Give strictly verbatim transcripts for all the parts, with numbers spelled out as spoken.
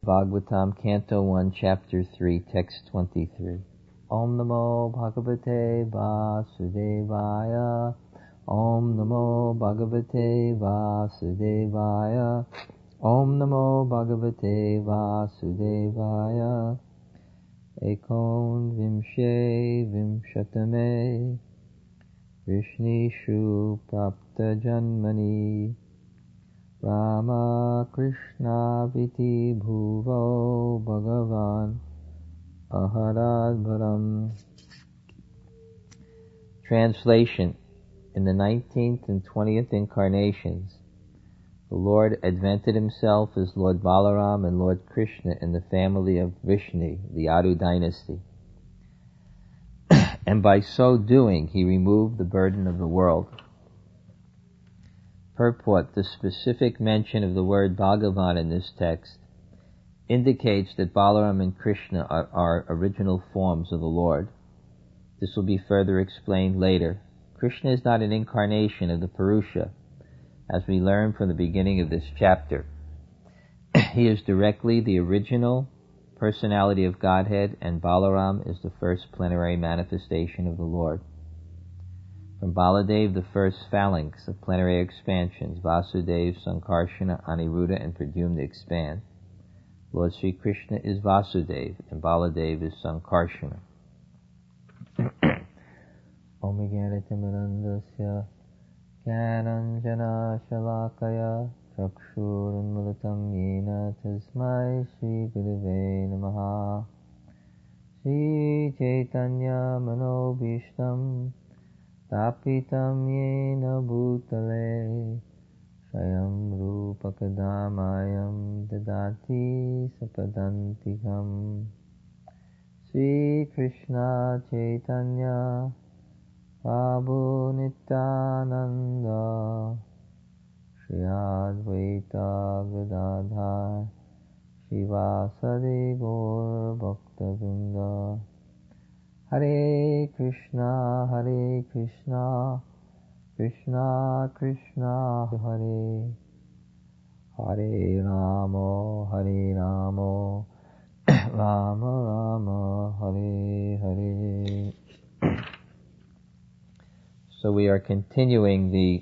Bhagavatam, Canto one, Chapter three, Text twenty-three. Om Namo Bhagavate Vasudevaya. Om Namo Bhagavate Vasudevaya. Om Namo Bhagavate Vasudevaya. Ekon Vimshe Vimshatame Vrishnishu Prapta Janmani Rama Krishna Viti Bhuvo Bhagavan Aharadvaram. Translation. In the nineteenth and twentieth incarnations, the Lord advented himself as Lord Balaram and Lord Krishna in the family of Vrishni, the Yadu dynasty. And by so doing, he removed the burden of the world. Purport: the specific mention of the word Bhagavan in this text indicates that Balaram and Krishna are, are original forms of the Lord. This will be further explained later. Krishna is not an incarnation of the Purusha, as we learn from the beginning of this chapter. He is directly the original personality of Godhead, and Balaram is the first plenary manifestation of the Lord. From Baladev, the first phalanx of plenary expansions, Vasudev, Sankarshana, Aniruddha, and Pradyumna expand. Lord Sri Krishna is Vasudev, and Baladev is Sankarshana. Om Jnanatimidandasya Jnananjana Shalakaya Chakshurunmilitam Yena Tasmai Shri Gurave Namaha. Shri Chaitanya Manobhishtam Tapitam Yena Bhutale Shayam Rupakadamayam Dadati Sapadantikam. Sri Krishna Chaitanya Prabhu Nityananda Shri Advaita Gadadhar Shivasadi Gaur Bhaktavinda. Hare Krishna, Hare Krishna, Krishna Krishna Hare, Hare Rama, Hare Rama, Rama Rama, Hare Hare. So we are continuing the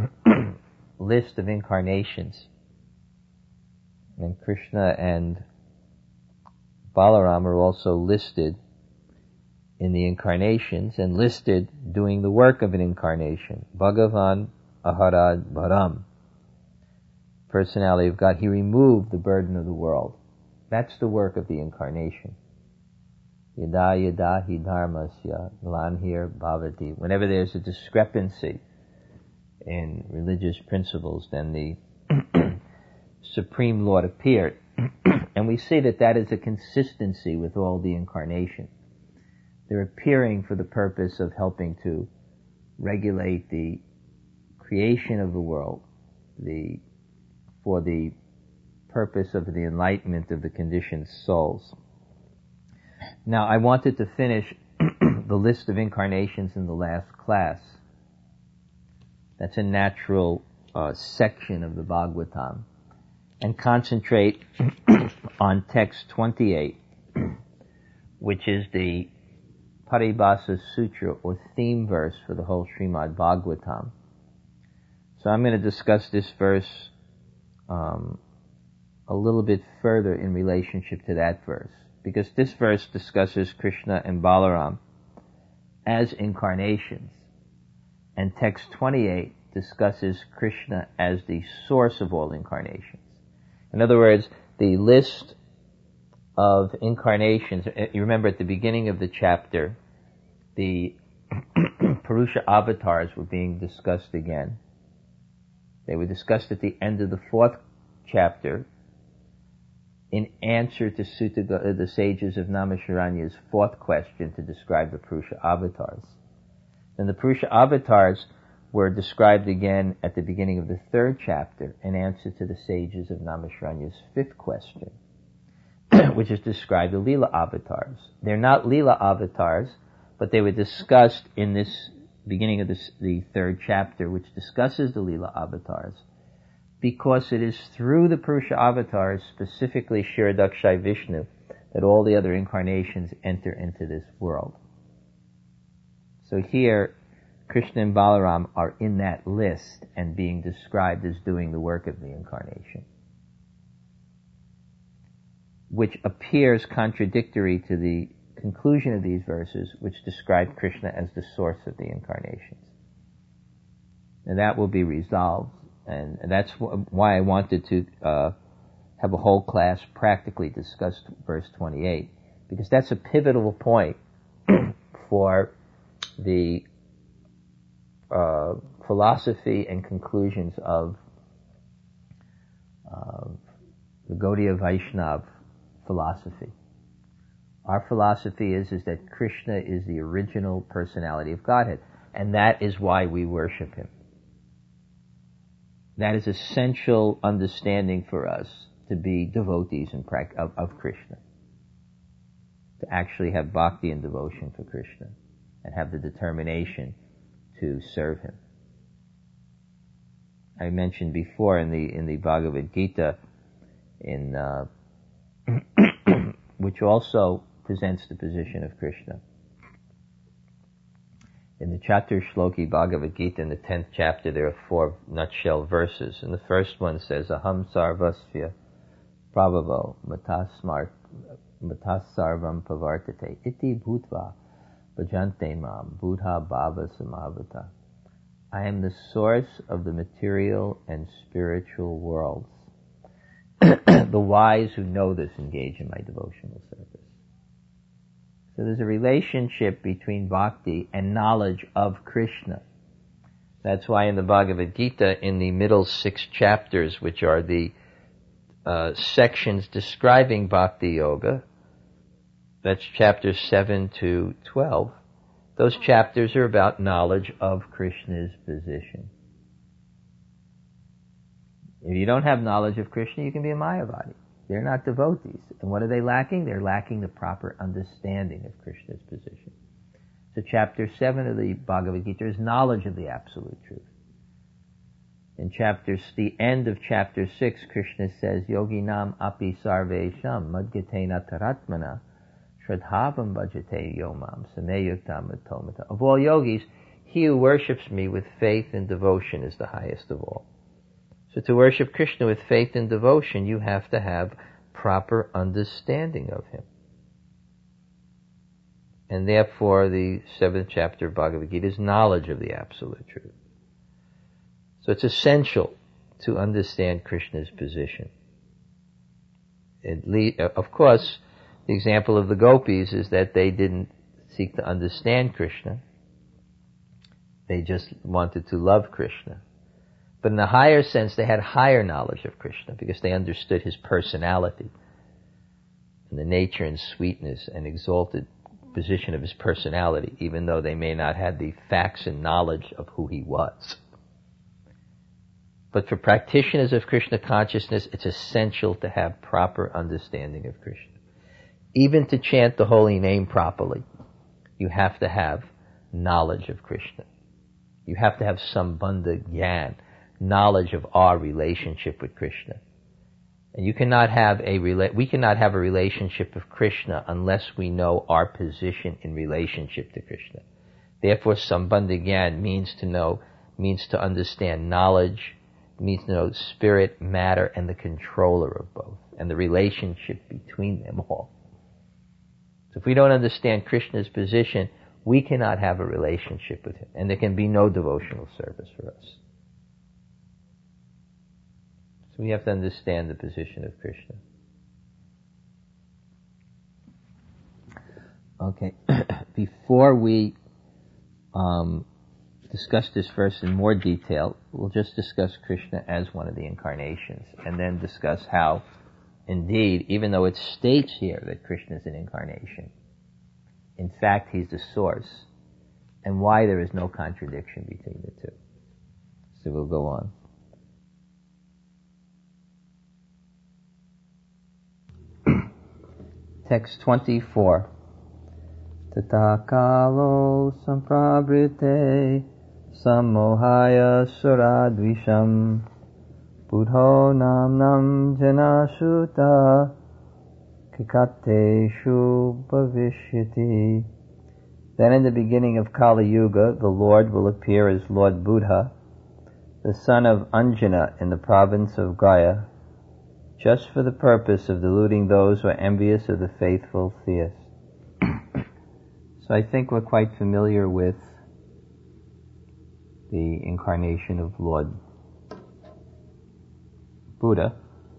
list of incarnations. And Krishna and Balaram are also listed in the incarnations and listed doing the work of an incarnation. Bhagavan Aharad Bharam, personality of God. He removed the burden of the world. That's the work of the incarnation. Yada yada hi dharmasya glanhir bhavati. Whenever there's a discrepancy in religious principles, then the Supreme Lord appeared. And we see that that is a consistency with all the incarnations. They're appearing for the purpose of helping to regulate the creation of the world, the for the purpose of the enlightenment of the conditioned souls. Now, I wanted to finish the list of incarnations in the last class. That's a natural uh, section of the Bhagavatam. And concentrate on text twenty-eight, which is the Paribhasa Sutra, or theme verse for the whole Srimad Bhagavatam. So I'm going to discuss this verse um, a little bit further in relationship to that verse, because this verse discusses Krishna and Balaram as incarnations, and text twenty-eight discusses Krishna as the source of all incarnations. In other words, the list of incarnations, you remember at the beginning of the chapter, the Purusha avatars were being discussed again. They were discussed at the end of the fourth chapter in answer to Sutta, the sages of Naimisharanya's fourth question to describe the Purusha avatars. And the Purusha avatars were described again at the beginning of the third chapter in answer to the sages of Naimisharanya's fifth question, which is described the Leela avatars. They're not Leela avatars, but they were discussed in this beginning of this, the third chapter, which discusses the Leela avatars, because it is through the Purusha avatars, specifically Kshirodakshai Vishnu, that all the other incarnations enter into this world. So here, Krishna and Balaram are in that list and being described as doing the work of the incarnation, which appears contradictory to the conclusion of these verses, which describe Krishna as the source of the incarnations. And that will be resolved, and that's why I wanted to uh, have a whole class practically discuss verse twenty-eight, because that's a pivotal point for the uh, philosophy and conclusions of uh, the Gaudiya Vaishnav philosophy. Our philosophy is, is that Krishna is the original personality of Godhead, and that is why we worship him. That is essential understanding for us to be devotees in pra- of, of Krishna, to actually have bhakti and devotion for Krishna, and have the determination to serve him. I mentioned before in the in the Bhagavad Gita, in uh, which also presents the position of Krishna. In the Chatur Shloki Bhagavad Gita, in the tenth chapter, there are four nutshell verses. And the first one says, Aham sarvasya prabhavo matasmart matasarvam pavartate iti bhutva bhajante mam buddha bhava samavata. I am the source of the material and spiritual worlds. The wise who know this engage in my devotional service. So there's a relationship between bhakti and knowledge of Krishna. That's why in the Bhagavad Gita, in the middle six chapters, which are the uh, sections describing bhakti yoga, that's chapters seven to twelve, those chapters are about knowledge of Krishna's position. If you don't have knowledge of Krishna, you can be a Mayavadi. They're not devotees. And what are they lacking? They're lacking the proper understanding of Krishna's position. So chapter seven of the Bhagavad Gita is knowledge of the absolute truth. In chapters, the end of chapter six, Krishna says, Yoginam api sarvesham madgatena taratmana shradhavam bhajate yomam sameyuktam atomata. Of all yogis, he who worships me with faith and devotion is the highest of all. So to worship Krishna with faith and devotion, you have to have proper understanding of him. And therefore, the seventh chapter of Bhagavad Gita is knowledge of the absolute truth. So it's essential to understand Krishna's position. It le- of course, the example of the gopis is that they didn't seek to understand Krishna. They just wanted to love Krishna. But in a higher sense, they had higher knowledge of Krishna because they understood his personality and the nature and sweetness and exalted position of his personality, even though they may not have the facts and knowledge of who he was. But for practitioners of Krishna consciousness, it's essential to have proper understanding of Krishna. Even to chant the holy name properly, you have to have knowledge of Krishna. You have to have sambandha gyan, knowledge of our relationship with Krishna. And you cannot have a rela- we cannot have a relationship with Krishna unless we know our position in relationship to Krishna. Therefore, sambandha gyan means to know, means to understand knowledge, means to know spirit, matter, and the controller of both, and the relationship between them all. So if we don't understand Krishna's position, we cannot have a relationship with him, and there can be no devotional service for us. So we have to understand the position of Krishna. Okay, before we um, discuss this verse in more detail, we'll just discuss Krishna as one of the incarnations, and then discuss how, indeed, even though it states here that Krishna is an incarnation, in fact he's the source, and why there is no contradiction between the two. So we'll go on. Text twenty-four. Tata kalo samprabrite sammohaya suradvisham Buddho namnam janashuta kikateshu bhavishyati. Then in the beginning of Kali Yuga, the Lord will appear as Lord Buddha, the son of Anjana in the province of Gaya, just for the purpose of deluding those who are envious of the faithful theists. So I think we're quite familiar with the incarnation of Lord Buddha.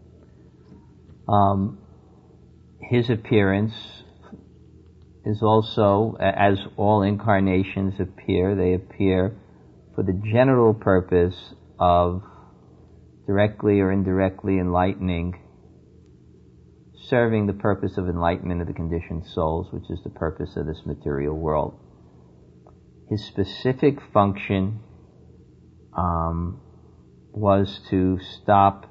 Um, his appearance is also, as all incarnations appear, they appear for the general purpose of directly or indirectly enlightening, serving the purpose of enlightenment of the conditioned souls, which is the purpose of this material world. His specific function um, was to stop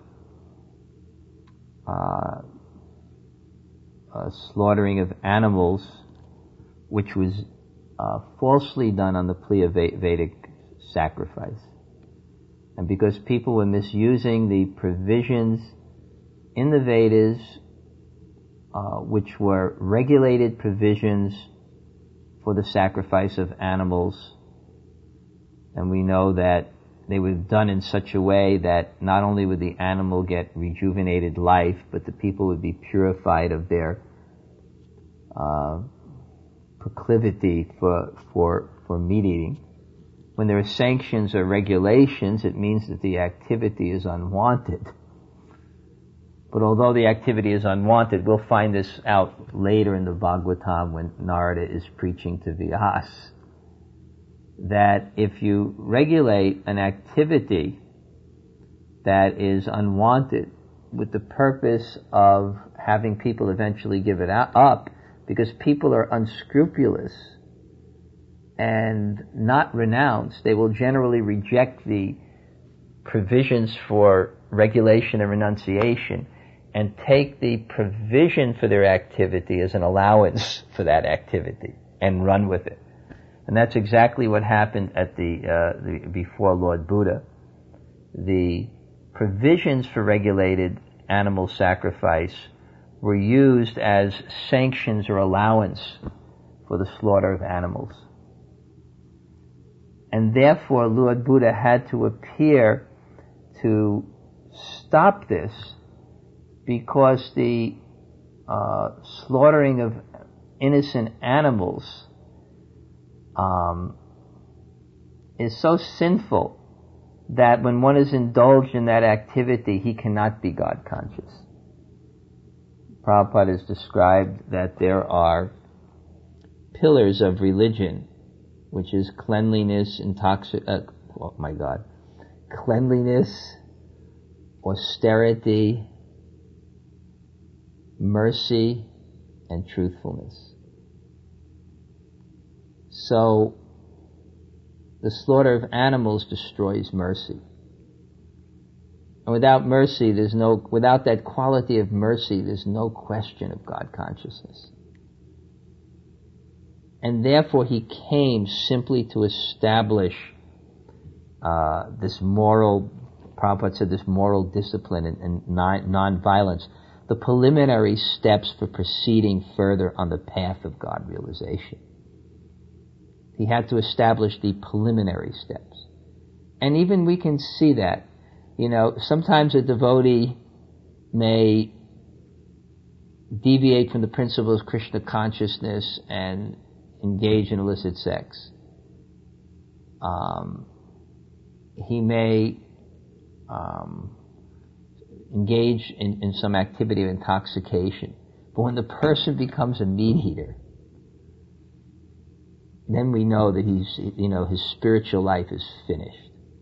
uh, uh, slaughtering of animals, which was uh, falsely done on the plea of Vedic sacrifice. And because people were misusing the provisions in the Vedas, uh, which were regulated provisions for the sacrifice of animals, and we know that they were done in such a way that not only would the animal get rejuvenated life, but the people would be purified of their uh, proclivity for for for meat eating. When there are sanctions or regulations, it means that the activity is unwanted. But although the activity is unwanted, we'll find this out later in the Bhagavatam when Narada is preaching to Vyas, that if you regulate an activity that is unwanted with the purpose of having people eventually give it up, because people are unscrupulous and not renounced, they will generally reject the provisions for regulation and renunciation and take the provision for their activity as an allowance for that activity and run with it. And that's exactly what happened at the, uh, the before Lord Buddha. The provisions for regulated animal sacrifice were used as sanctions or allowance for the slaughter of animals. And therefore Lord Buddha had to appear to stop this, because the uh, slaughtering of innocent animals um, is so sinful that when one is indulged in that activity, he cannot be God conscious. Prabhupada has described that there are pillars of religion, which is cleanliness, intoxic, uh, oh my God, cleanliness, austerity, mercy, and truthfulness. So, the slaughter of animals destroys mercy. And without mercy, there's no, without that quality of mercy, there's no question of God consciousness. And therefore he came simply to establish uh, this moral, Prabhupada said, this moral discipline and, and non- non-violence, the preliminary steps for proceeding further on the path of God realization. He had to establish the preliminary steps. And even we can see that. You know, sometimes a devotee may deviate from the principles of Krishna consciousness and engage in illicit sex. Um, he may um, engage in, in some activity of intoxication. But when the person becomes a meat eater, then we know that he's, you know, his spiritual life is finished.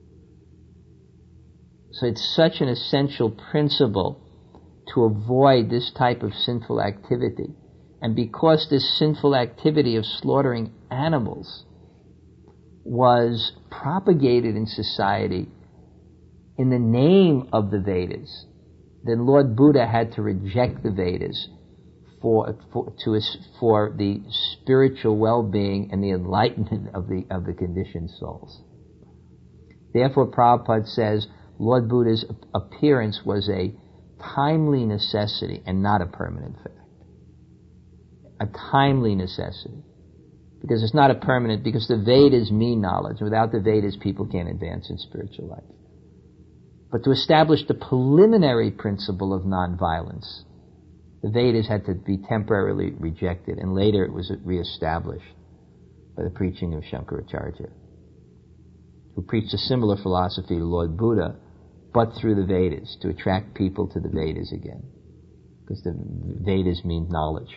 So it's such an essential principle to avoid this type of sinful activity. And because this sinful activity of slaughtering animals was propagated in society in the name of the Vedas, then Lord Buddha had to reject the Vedas for for to for the spiritual well-being and the enlightenment of the of the conditioned souls. Therefore, Prabhupada says, Lord Buddha's appearance was a timely necessity and not a permanent fact. A timely necessity. Because it's not a permanent, because the Vedas mean knowledge. Without the Vedas, people can't advance in spiritual life. But to establish the preliminary principle of nonviolence, the Vedas had to be temporarily rejected, and later it was reestablished by the preaching of Shankaracharya, who preached a similar philosophy to Lord Buddha, but through the Vedas, to attract people to the Vedas again. Because the Vedas mean knowledge.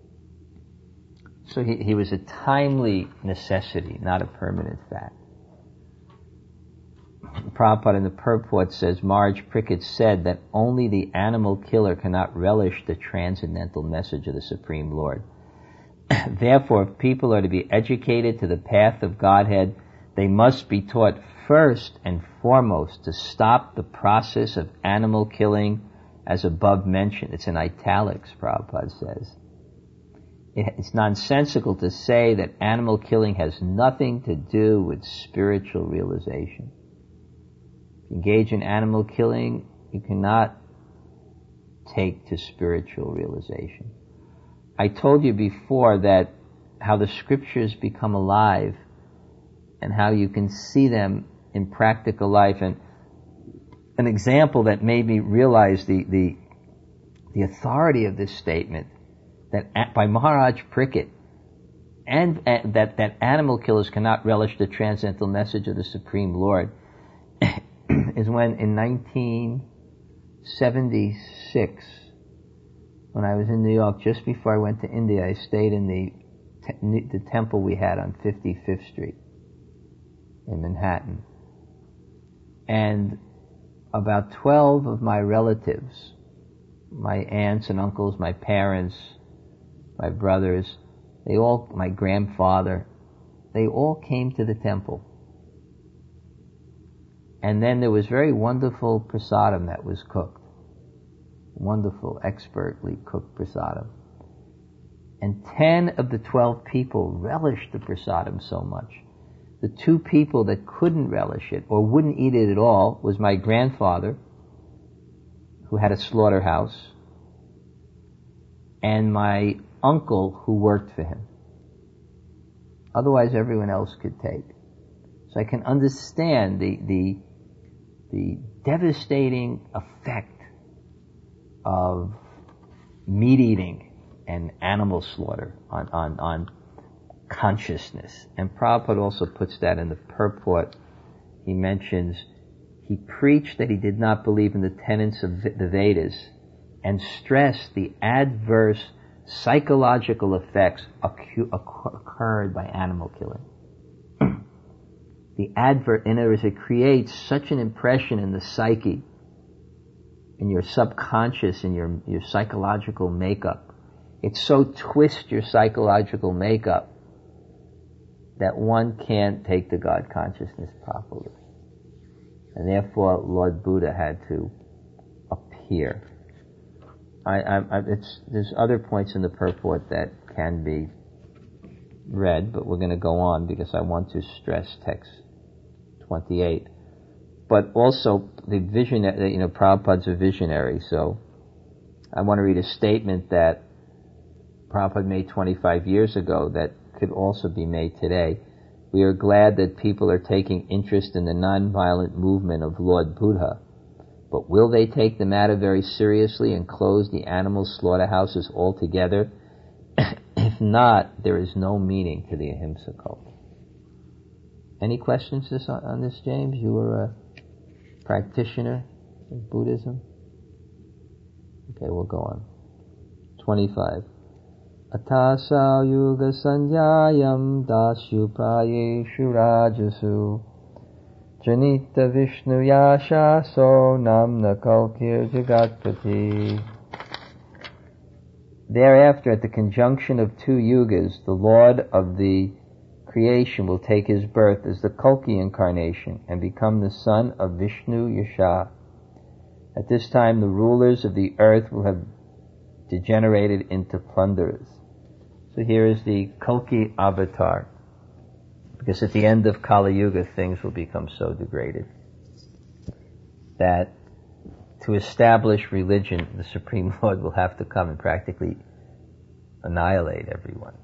So he, he was a timely necessity, not a permanent fact. Prabhupada in the purport says, Marge Prickett said that only the animal killer cannot relish the transcendental message of the Supreme Lord. Therefore, if people are to be educated to the path of Godhead, they must be taught first and foremost to stop the process of animal killing as above mentioned. It's in italics, Prabhupada says. It's nonsensical to say that animal killing has nothing to do with spiritual realization. If you engage in animal killing, you cannot take to spiritual realization. I told you before that how the scriptures become alive and how you can see them in practical life. And an example that made me realize the, the, the authority of this statement that by Maharaj Prickett, and uh, that, that animal killers cannot relish the transcendental message of the Supreme Lord, is when in nineteen seventy-six, when I was in New York, just before I went to India, I stayed in the, te- the temple we had on fifty-fifth Street in Manhattan. And about twelve of my relatives, my aunts and uncles, my parents, my brothers, they all, my grandfather, they all came to the temple. And then there was very wonderful prasadam that was cooked. Wonderful, expertly cooked prasadam. And ten of the twelve people relished the prasadam so much. The two people that couldn't relish it or wouldn't eat it at all was my grandfather, who had a slaughterhouse, and my uncle who worked for him. Otherwise everyone else could take. So I can understand the, the, the devastating effect of meat eating and animal slaughter on, on, on consciousness. And Prabhupada also puts that in the purport. He mentions he preached that he did not believe in the tenets of the Vedas and stressed the adverse psychological effects occurred by animal killing. The adverse, in other words, it creates such an impression in the psyche, in your subconscious, in your, your psychological makeup. It so twists your psychological makeup that one can't take the God consciousness properly. And therefore, Lord Buddha had to appear. I, I, I, it's, there's other points in the purport that can be read, but we're going to go on because I want to stress text twenty-eight. But also, the vision, you know, Prabhupada's a visionary, so I want to read a statement that Prabhupada made twenty-five years ago that could also be made today. We are glad that people are taking interest in the nonviolent movement of Lord Buddha. But will they take the matter very seriously and close the animal slaughterhouses altogether? If not, there is no meaning to the Ahimsa cult. Any questions this, on this, James? You were a practitioner of Buddhism? Okay, we'll go on. twenty-five. Atasa yuga sanjayam dasyu prayeshu rajasu Janita Vishnu Yasha So Namna Kalkir Jagatpati. Thereafter, at the conjunction of two yugas, the Lord of the creation will take his birth as the Kalki incarnation and become the son of Vishnu Yasha. At this time, the rulers of the earth will have degenerated into plunderers. So here is the Kalki avatar. Because at the end of Kali Yuga, things will become so degraded. that to establish religion, the Supreme Lord will have to come and practically annihilate everyone.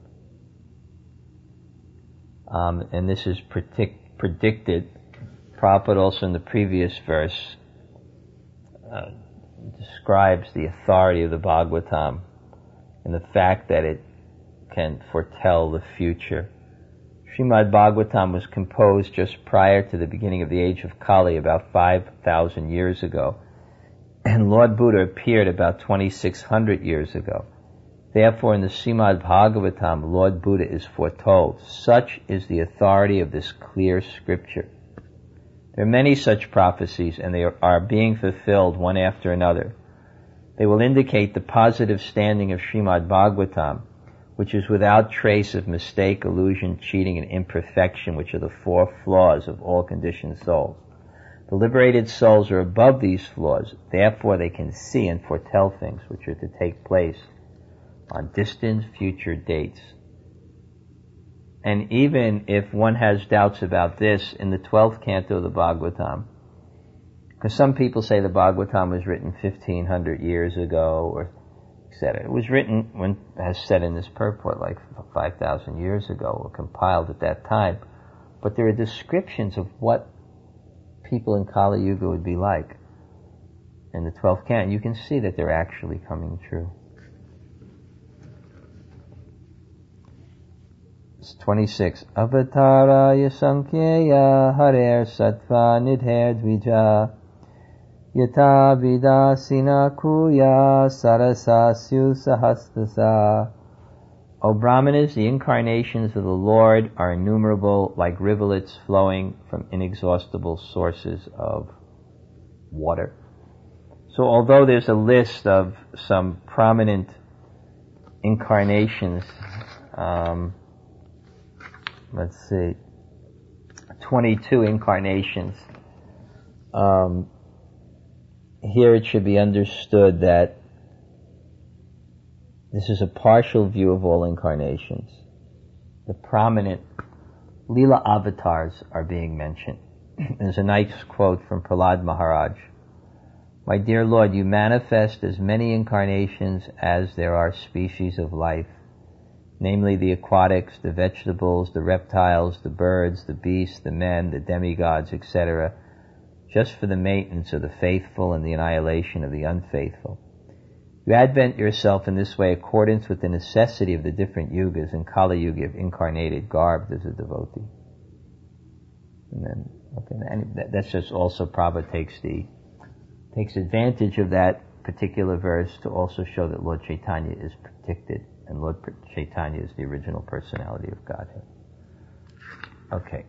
Um, and this is predict, predicted. Prabhupada also in the previous verse uh, describes the authority of the Bhagavatam and the fact that it can foretell the future. Srimad Bhagavatam was composed just prior to the beginning of the age of Kali, about five thousand years ago, and Lord Buddha appeared about twenty-six hundred years ago. Therefore, in the Srimad Bhagavatam, Lord Buddha is foretold. Such is the authority of this clear scripture. There are many such prophecies, and they are being fulfilled one after another. They will indicate the positive standing of Srimad Bhagavatam, which is without trace of mistake, illusion, cheating, and imperfection, which are the four flaws of all conditioned souls. The liberated souls are above these flaws, therefore they can see and foretell things which are to take place on distant future dates. And even if one has doubts about this, in the twelfth canto of the Bhagavatam, because some people say the Bhagavatam was written fifteen hundred years ago, or et cetera. It was written, when, as said in this purport, like five thousand years ago, or compiled at that time. But there are descriptions of what people in Kali Yuga would be like in the twelfth canto. You can see that they're actually coming true. It's twenty-six. Avataraya Sankheya Harer Sattva Nidher Dvija Yata Vidasina Kuya Sarasasyu Sahastasa. O Brahmanas, the incarnations of the Lord are innumerable, like rivulets flowing from inexhaustible sources of water. So although there's a list of some prominent incarnations, um, let's see, twenty-two incarnations, um, here it should be understood that this is a partial view of all incarnations. The prominent Leela avatars are being mentioned. There's a nice quote from Prahlad Maharaj. My dear Lord, you manifest as many incarnations as there are species of life, namely the aquatics, the vegetables, the reptiles, the birds, the beasts, the men, the demigods, et cetera, just for the maintenance of the faithful and the annihilation of the unfaithful. You advent yourself in this way accordance with the necessity of the different yugas. In Kali Yuga, you've incarnated garbed as a devotee. And then, okay, and that, that's just also Prabhupada takes the takes advantage of that particular verse to also show that Lord Chaitanya is predicted, and Lord Chaitanya is the original personality of Godhead. Okay.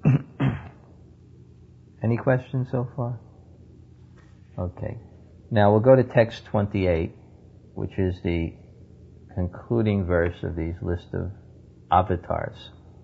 Any questions so far? Okay. Now we'll go to text twenty-eight, which is the concluding verse of these list of avatars.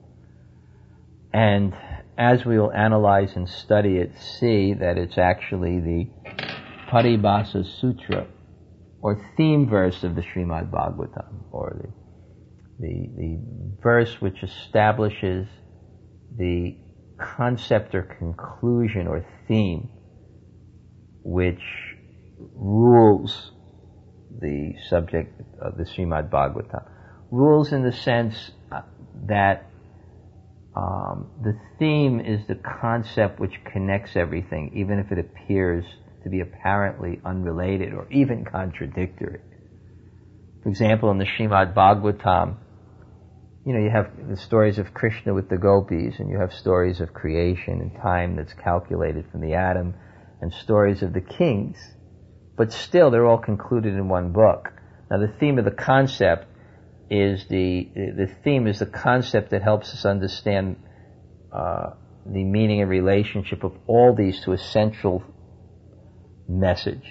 And as we will analyze and study it, see that it's actually the Paribhasa Sutra, or theme verse of the Srimad Bhagavatam, or the, the, the verse which establishes the concept or conclusion or theme which rules the subject of the Srimad Bhagavatam. Rules in the sense that um, the theme is the concept which connects everything, even if it appears to be apparently unrelated or even contradictory. For example, in the Srimad Bhagavatam, you know, you have the stories of Krishna with the gopis, and you have stories of creation and time that's calculated from the atom, and stories of the kings, but still they're all concluded in one book. Now the theme of the concept is the, the theme is the concept that helps us understand uh, the meaning and relationship of all these to a central message.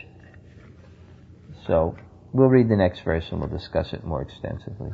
So we'll read the next verse and we'll discuss it more extensively.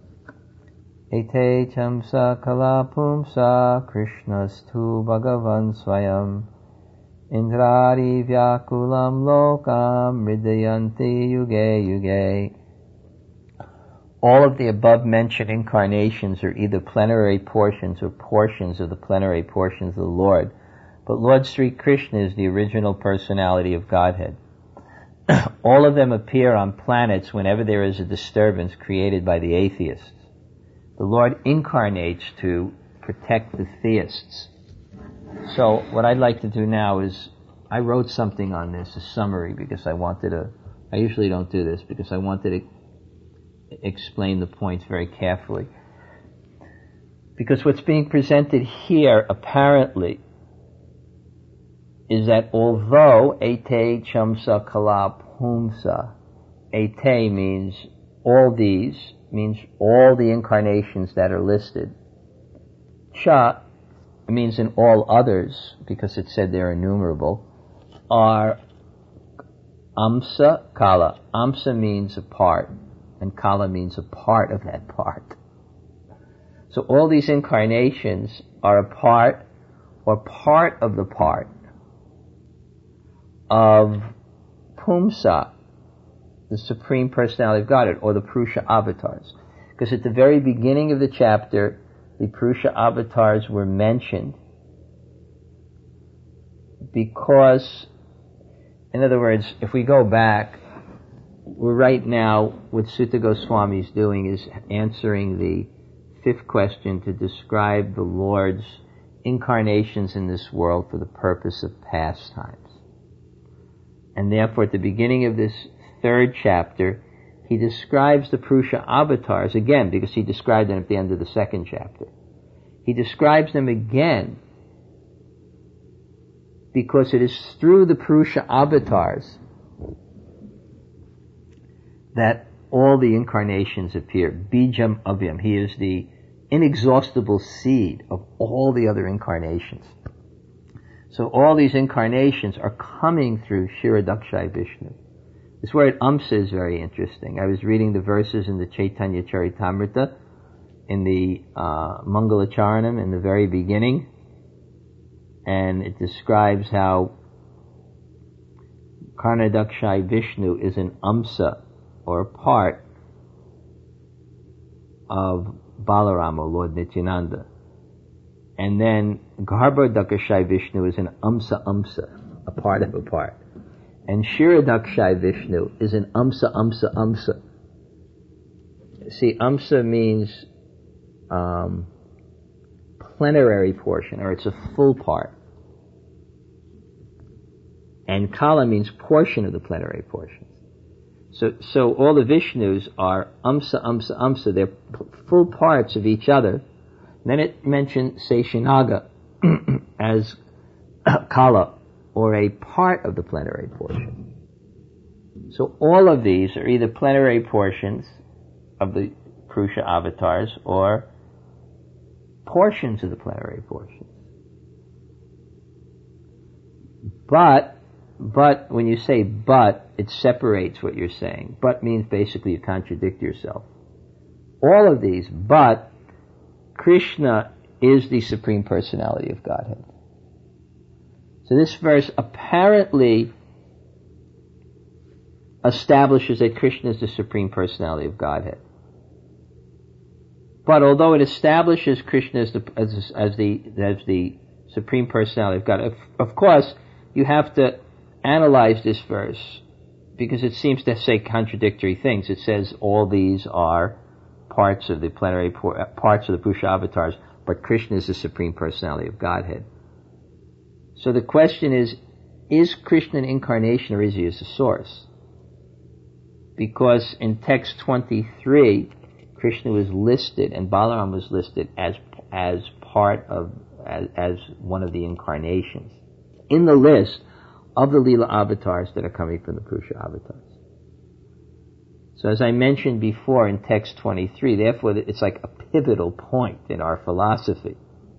Ete chamsa kala pumsa krishnastu bhagavan swayam indrari vyakulam lokam hridayanti yuge yuge. All of the above mentioned incarnations are either plenary portions or portions of the plenary portions of the Lord, but Lord Sri Krishna is the original personality of Godhead. All of them appear on planets whenever there is a disturbance created by the atheists. The Lord incarnates to protect the theists. So what I'd like to do now is, I wrote something on this, a summary, because I wanted to, I usually don't do this, because I wanted to explain the points very carefully. Because what's being presented here, apparently, is that although Ete Chamsa Kala Pumsa, Ete means all these, means all the incarnations that are listed. Cha means in all others, because it said they're innumerable, are Amsa Kala. Amsa means a part, and Kala means a part of that part. So all these incarnations are a part, or part of the part, of Pumsa, the Supreme Personality of Godhead, or the Purusha avatars. Because at the very beginning of the chapter, the Purusha avatars were mentioned because, in other words, if we go back, we're right now, what Sutta Goswami is doing is answering the fifth question to describe the Lord's incarnations in this world for the purpose of pastimes. And therefore, at the beginning of this third chapter, he describes the Purusha avatars again, because he described them at the end of the second chapter. He describes them again because it is through the Purusha avatars that all the incarnations appear. Bijam Avyam. He is the inexhaustible seed of all the other incarnations. So all these incarnations are coming through Kshirodakshai Vishnu. This word Amsa is very interesting. I was reading the verses in the Chaitanya Charitamrita, in the uh, Mangalacharanam, in the very beginning, and it describes how Karnadakshai Vishnu is an Amsa, or a part, of Balarama, Lord Nityananda. And then Garbhodakshai Vishnu is an Amsa Amsa, a part of a part. And Kshirodakshai Vishnu is an Amsa Amsa Amsa. See, Amsa means um, plenary portion, or it's a full part. And Kala means portion of the plenary portions. So, so all the Vishnus are Amsa Amsa Amsa. They're p- full parts of each other. And then it mentioned Seshanaga as Kala, or a part of the plenary portion. So all of these are either plenary portions of the Purusha avatars or portions of the plenary portions. But, but, when you say but, it separates what you're saying. But means basically you contradict yourself. All of these, but Krishna is the Supreme Personality of Godhead. So this verse apparently establishes that Krishna is the Supreme Personality of Godhead. But although it establishes Krishna as the, as, as the, as the Supreme Personality of God, of, of course, you have to analyze this verse, because it seems to say contradictory things. It says all these are parts of the plenary, parts of the Purusha avatars, but Krishna is the Supreme Personality of Godhead. So the question is, is Krishna an incarnation, or is he as a source? Because in text twenty-three, Krishna was listed, and Balaram was listed as as part of, as, as one of the incarnations in the list of the Leela avatars that are coming from the Purusha avatars. So as I mentioned before in text twenty-three, therefore it's like a pivotal point in our philosophy.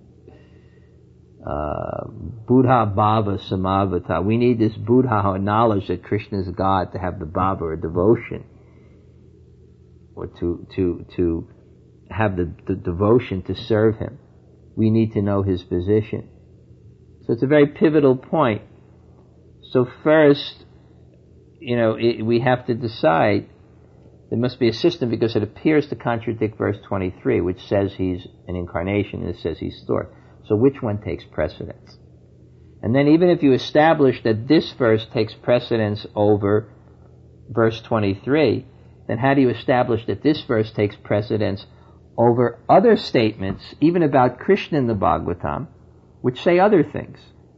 Uh, Buddha Bhava Samavata. We need this Buddha knowledge that Krishna is God to have the Bhava, or devotion, or to to to have the, the devotion to serve him. We need to know his position. So it's a very pivotal point. So first, you know, it, we have to decide. There must be a system, because it appears to contradict verse twenty-three, which says he's an incarnation, and it says he's source. So which one takes precedence? And then even if you establish that this verse takes precedence over verse twenty-three, then how do you establish that this verse takes precedence over other statements, even about Krishna in the Bhagavatam, which say other things?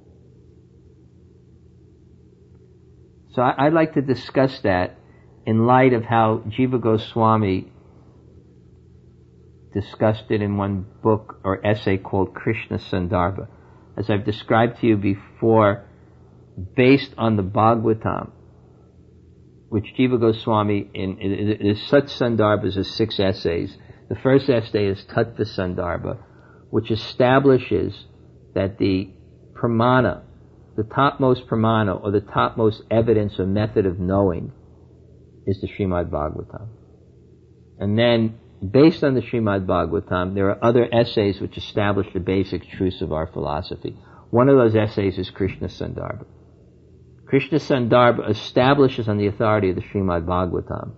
So I'd like to discuss that in light of how Jiva Goswami discussed it in one book or essay called Krishna Sandarbha. As I've described to you before, based on the Bhagavatam, which Jiva Goswami, in, in, in such Sandarbhas as six essays. The first essay is Tattva Sandarbha, which establishes that the pramana, the topmost pramana, or the topmost evidence or method of knowing, is the Srimad Bhagavatam. And then, based on the Srimad Bhagavatam, there are other essays which establish the basic truths of our philosophy. One of those essays is Krishna Sandarbha. Krishna Sandarbha establishes on the authority of the Srimad Bhagavatam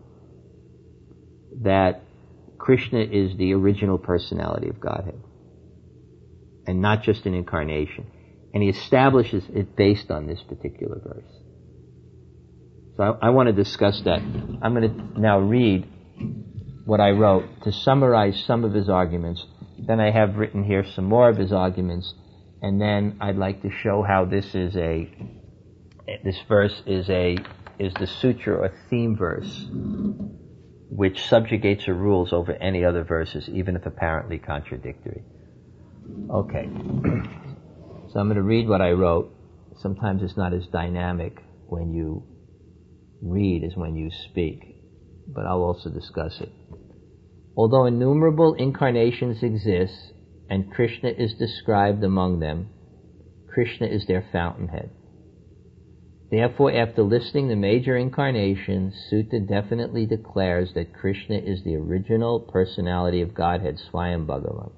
that Krishna is the original personality of Godhead, and not just an incarnation. And he establishes it based on this particular verse. So I, I want to discuss that. I'm going to now read what I wrote to summarize some of his arguments. Then I have written here some more of his arguments, and then I'd like to show how this is a this verse is a is the sutra or theme verse which subjugates the rules over any other verses, even if apparently contradictory. Okay. So I'm going to read what I wrote. Sometimes it's not as dynamic when you read as when you speak, but I'll also discuss it. Although innumerable incarnations exist, and Krishna is described among them, Krishna is their fountainhead. Therefore, after listing the major incarnations, Sutta definitely declares that Krishna is the original personality of Godhead, Swayam Bhagavan.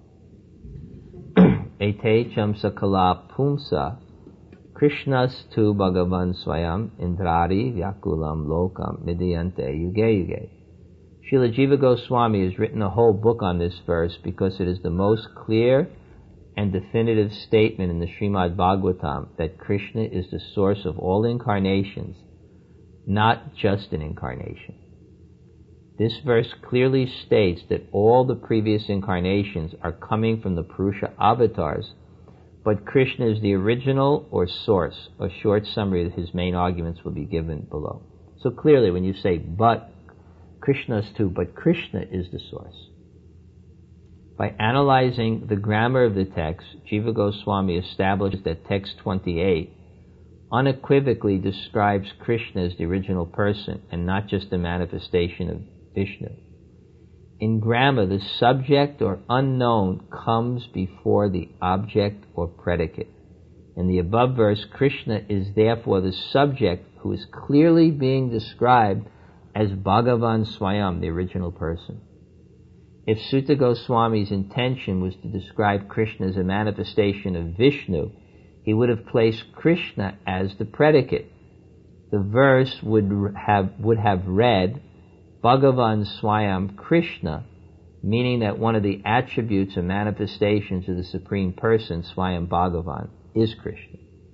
Ete chamsakala pumsa Krishnas tu Bhagavan Swayam Indrari Vyakulam Lokam Nidiyante Yuge Yuge. Srila Jiva Goswami has written a whole book on this verse because it is the most clear and definitive statement in the Srimad Bhagavatam that Krishna is the source of all incarnations, not just an incarnation. This verse clearly states that all the previous incarnations are coming from the Purusha avatars, but Krishna is the original or source. A short summary of his main arguments will be given below. So clearly when you say, but Krishna's too, but Krishna is the source. By analyzing the grammar of the text, Jiva Goswami established that text twenty-eight unequivocally describes Krishna as the original person and not just a manifestation of Vishnu. In grammar, the subject or unknown comes before the object or predicate. In the above verse, Krishna is therefore the subject who is clearly being described as Bhagavan Swayam, the original person. If Sutta Goswami's intention was to describe Krishna as a manifestation of Vishnu, he would have placed Krishna as the predicate. The verse would have would have read Bhagavan Swayam Krishna, meaning that one of the attributes or manifestations of the Supreme Person, Swayam Bhagavan, is Krishna.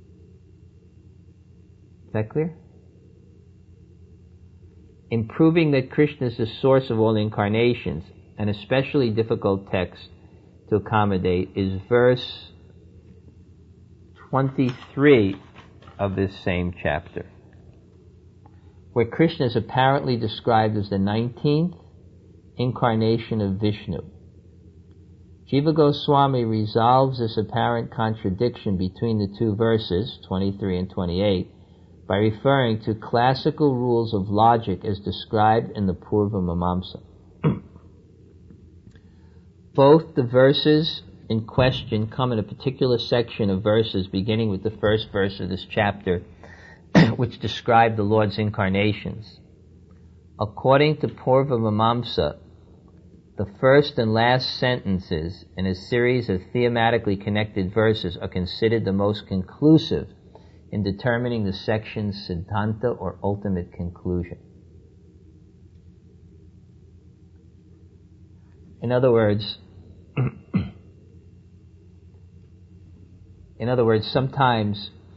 Is that clear? In proving that Krishna is the source of all incarnations, an especially difficult text to accommodate is verse twenty-three of this same chapter, where Krishna is apparently described as the nineteenth incarnation of Vishnu. Jiva Goswami resolves this apparent contradiction between the two verses, twenty-three and twenty-eight, by referring to classical rules of logic as described in the Purva Mimamsa. Both the verses in question come in a particular section of verses beginning with the first verse of this chapter, which describe the Lord's incarnations. According to Purva Mimamsa, the first and last sentences in a series of thematically connected verses are considered the most conclusive in determining the section's siddhanta or ultimate conclusion. In other words, in other words, sometimes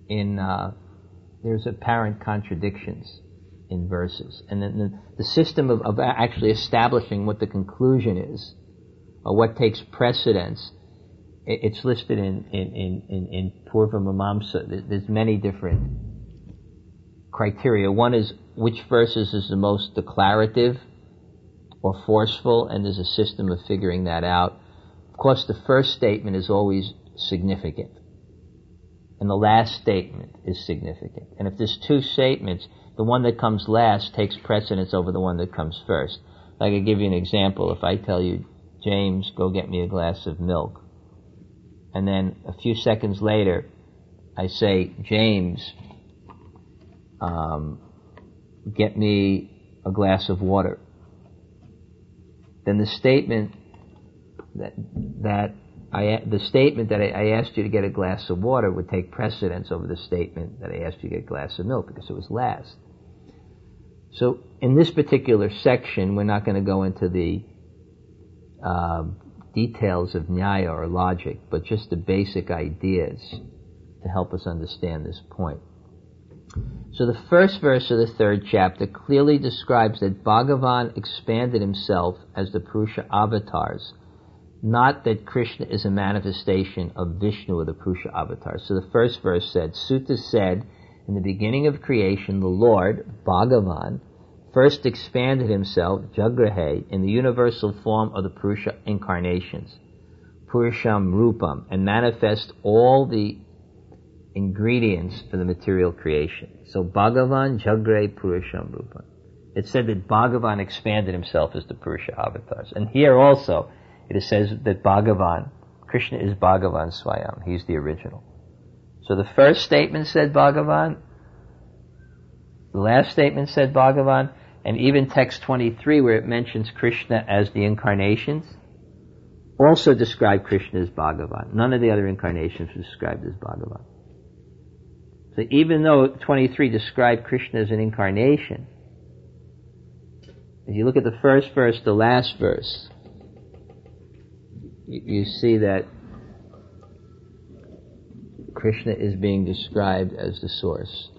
in uh, there's apparent contradictions in verses, and then the, the system of, of actually establishing what the conclusion is, or what takes precedence, it, it's listed in in in in, in Purva Mimamsa. There's many different criteria. One is which verses is the most declarative or forceful, and there's a system of figuring that out. Of course, the first statement is always significant, and the last statement is significant. And if there's two statements, the one that comes last takes precedence over the one that comes first. I could give you an example. If I tell you, James, go get me a glass of milk, and then a few seconds later, I say, James, um, get me a glass of water, then the statement that that I the statement that I, I asked you to get a glass of water would take precedence over the statement that I asked you to get a glass of milk, because it was last. So in this particular section, we're not going to go into the um, details of Nyaya or logic, but just the basic ideas to help us understand this point. So the first verse of the third chapter clearly describes that Bhagavan expanded himself as the Purusha avatars, not that Krishna is a manifestation of Vishnu or the Purusha avatars. So the first verse said, Sutta said, in the beginning of creation, the Lord, Bhagavan, first expanded himself, Jagrahe, in the universal form of the Purusha incarnations, Purusham Rupam, and manifest all the ingredients for the material creation. So Bhagavan, Jagre, Purusham Rupam. It said that Bhagavan expanded himself as the Purusha avatars. And here also, it says that Bhagavan, Krishna is Bhagavan Swayam. He's the original. So the first statement said Bhagavan, the last statement said Bhagavan, and even text twenty-three, where it mentions Krishna as the incarnations, also describe Krishna as Bhagavan. None of the other incarnations were described as Bhagavan. So even though twenty-three described Krishna as an incarnation, if you look at the first verse, the last verse, you, you see that Krishna is being described as the source.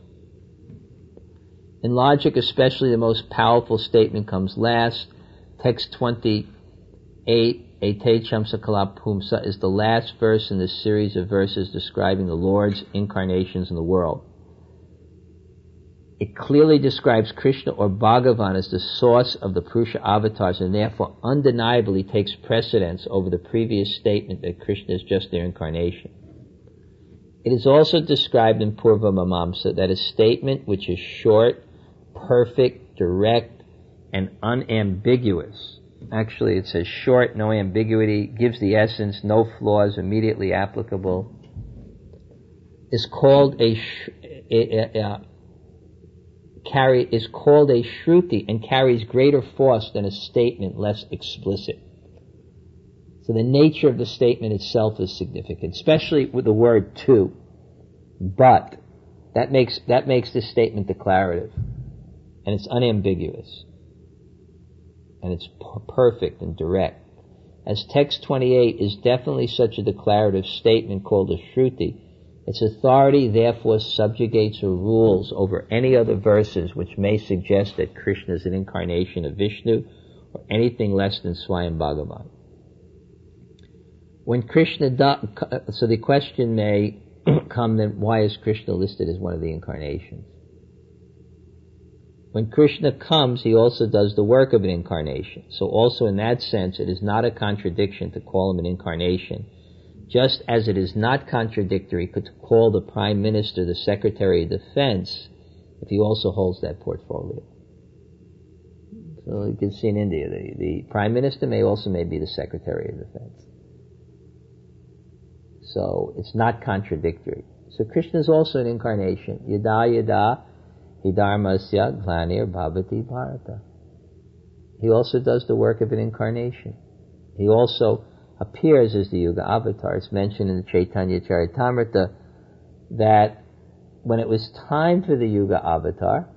In logic, especially, the most powerful statement comes last. Text twenty-eight, Etecham Sakala Pumsa, is the last verse in this series of verses describing the Lord's incarnations in the world. It clearly describes Krishna or Bhagavan as the source of the Purusha avatars, and therefore undeniably takes precedence over the previous statement that Krishna is just their incarnation. It is also described in Purva Mimamsa that a statement which is short, perfect, direct, and unambiguous, actually it says short, no ambiguity, gives the essence, no flaws, immediately applicable, is called a, a, a, a carry is called a shruti and carries greater force than a statement less explicit. So the nature of the statement itself is significant, especially with the word to, but. That makes that makes this statement declarative, and it's unambiguous, and it's p- perfect and direct. As text twenty-eight is definitely such a declarative statement called a shruti, its authority therefore subjugates or rules over any other verses which may suggest that Krishna is an incarnation of Vishnu or anything less than Swayam Bhagavan. When Krishna, do- so the question may come then, why is Krishna listed as one of the incarnations? When Krishna comes, he also does the work of an incarnation. So also in that sense, it is not a contradiction to call him an incarnation, just as it is not contradictory to call the Prime Minister the Secretary of Defense if he also holds that portfolio. So you can see in India, the, the Prime Minister may also may be the Secretary of Defense. So it's not contradictory. So Krishna is also an incarnation. Yada yada hidharmasya glanir bhavati bharata. He also does the work of an incarnation. He also appears as the Yuga avatar. It's mentioned in the Chaitanya Charitamrita that when it was time for the Yuga avatar,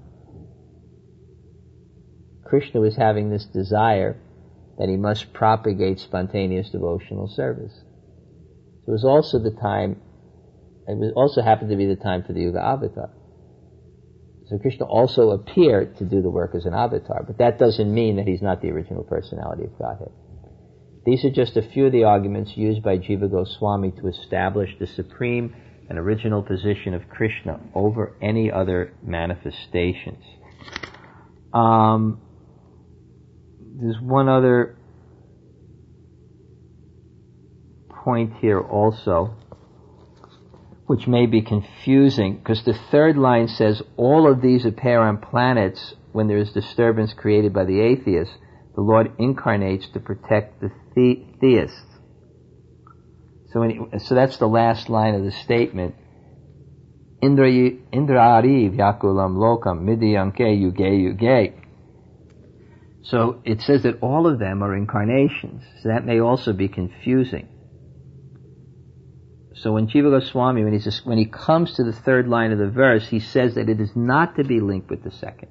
Krishna was having this desire that he must propagate spontaneous devotional service. It was also the time it was also happened to be the time for the Yuga Avatar. So Krishna also appeared to do the work as an avatar, but that doesn't mean that he's not the original personality of Godhead. These are just a few of the arguments used by Jiva Goswami to establish the supreme and original position of Krishna over any other manifestations. Um, there's one other point here also, which may be confusing, because the third line says all of these appear on planets when there is disturbance created by the atheists. The Lord incarnates to protect the, the- theists. So, when he, so that's the last line of the statement. Indra Indra-ari vyakulam lokam midyanke yuge yuge. So it says that all of them are incarnations. So that may also be confusing. So when Jiva Goswami, when, he's, when he comes to the third line of the verse, he says that it is not to be linked with the second.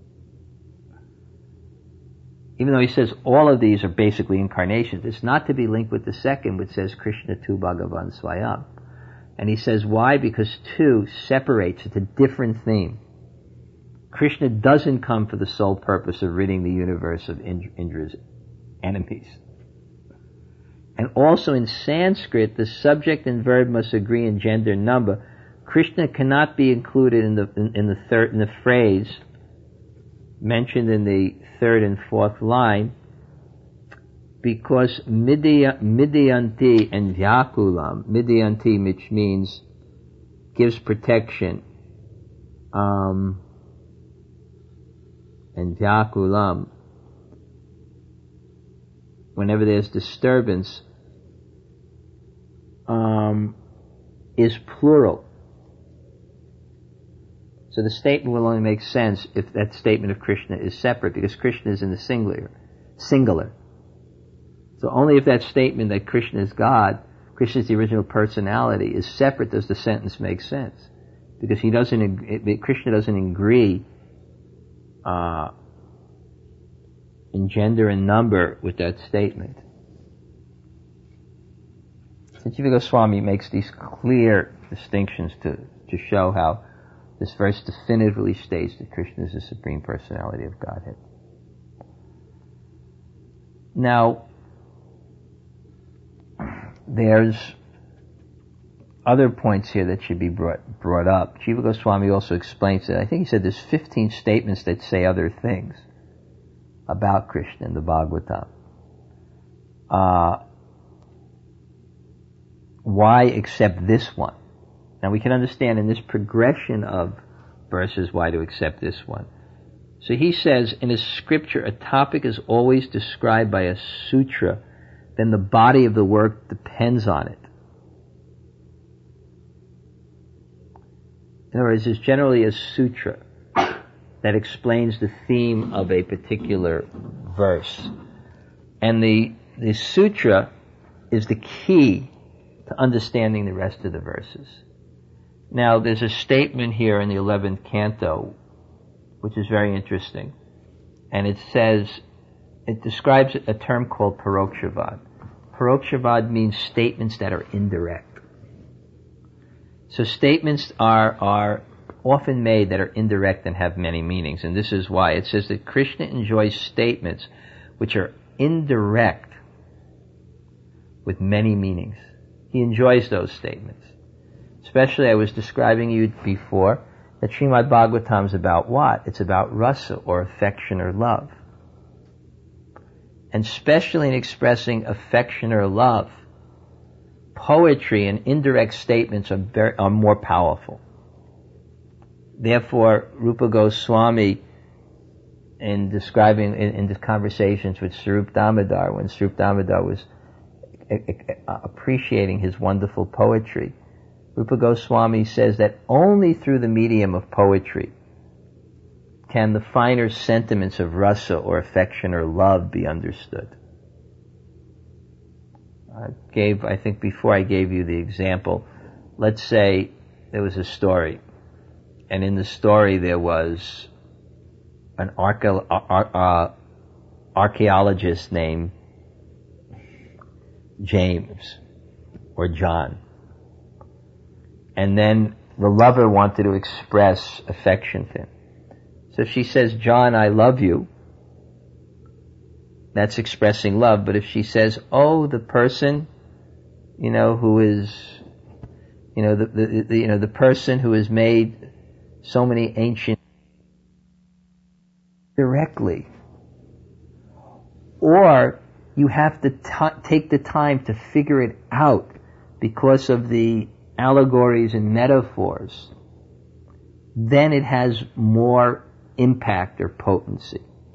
Even though he says all of these are basically incarnations, it's not to be linked with the second, which says Krishna tu Bhagavan Swayam. And he says why? Because two separates, it's a different theme. Krishna doesn't come for the sole purpose of ridding the universe of Indra's enemies. And also in Sanskrit, the subject and verb must agree in gender and number. Krishna cannot be included in the in, in the third in the phrase mentioned in the third and fourth line, because midya, midyanti and vyakulam, midyanti, which means gives protection, um, and vyakulam, whenever there's disturbance, um, is plural. So the statement will only make sense if that statement of Krishna is separate, because Krishna is in the singular. Singular. So only if that statement that Krishna is God, Krishna is the original personality, is separate does the sentence make sense. Because he doesn't, Krishna doesn't agree uh, in gender and number with that statement. So Jiva Goswami makes these clear distinctions to, to show how this verse definitively states that Krishna is the Supreme Personality of Godhead. Now, there's other points here that should be brought brought up. Jiva Goswami also explains that, I think he said there's fifteen statements that say other things about Krishna in the Bhagavatam. Uh, why accept this one? Now we can understand in this progression of verses why to accept this one. So he says, in a scripture, a topic is always described by a sutra, then the body of the work depends on it. In other words, there's generally a sutra that explains the theme of a particular verse. And the, the sutra is the key to understanding the rest of the verses. Now, there's a statement here in the eleventh canto, which is very interesting. And it says, it describes a term called parokshavad. Parokshavad means statements that are indirect. So statements are, are often made that are indirect and have many meanings. And this is why. It says that Krishna enjoys statements which are indirect with many meanings. He enjoys those statements. Especially, I was describing you before that Srimad Bhagavatam is about what? It's about rasa, or affection or love. And especially in expressing affection or love, poetry and indirect statements are, very, are more powerful. Therefore, Rupa Goswami, in describing, in, in the conversations with Sarup Damodar, when Sarup Damodar was appreciating his wonderful poetry, Rupa Goswami says that only through the medium of poetry can the finer sentiments of rasa, or affection or love, be understood. I gave, I think before I gave you the example, let's say there was a story, and in the story there was an archae- ar- uh, archaeologist named James or John. and then the lover wanted to express affection to him. So if she says, John, I love you, that's expressing love. But if she says, oh, the person, you know, who is, you know, the, the, the you know, the person who has made so many ancient directly, or you have to t- take the time to figure it out because of the allegories and metaphors, then it has more impact or potency.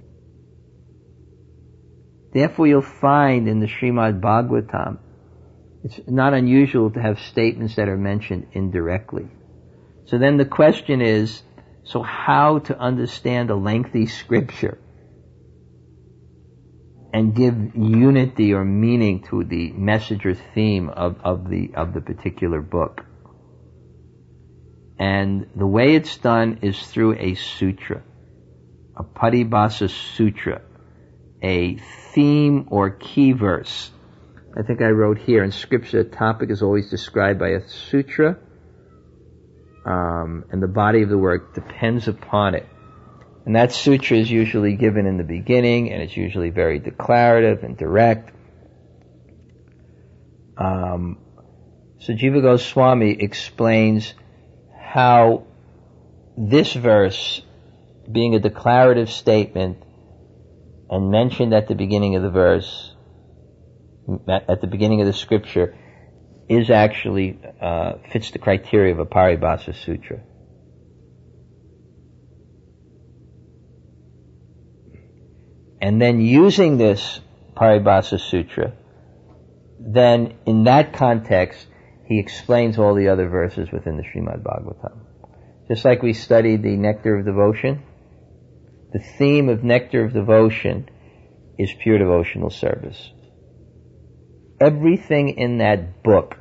Therefore, you'll find in the Srimad Bhagavatam, it's not unusual to have statements that are mentioned indirectly. So then the question is, so how to understand a lengthy scripture and give unity or meaning to the message or theme of, of the of the particular book? And the way it's done is through a sutra, a Paribhasa sutra, a theme or key verse. I think I wrote here, in scripture, a topic is always described by a sutra, um, and the body of the work depends upon it. And that sutra is usually given in the beginning, and it's usually very declarative and direct. Um, so Jiva Goswami explains how this verse, being a declarative statement and mentioned at the beginning of the verse, at the beginning of the scripture, is actually, uh, fits the criteria of a Paribhasa Sutra. And then using this Paribhasa Sutra, then in that context, he explains all the other verses within the Srimad Bhagavatam. Just like we studied the Nectar of Devotion, the theme of Nectar of Devotion is pure devotional service. Everything in that book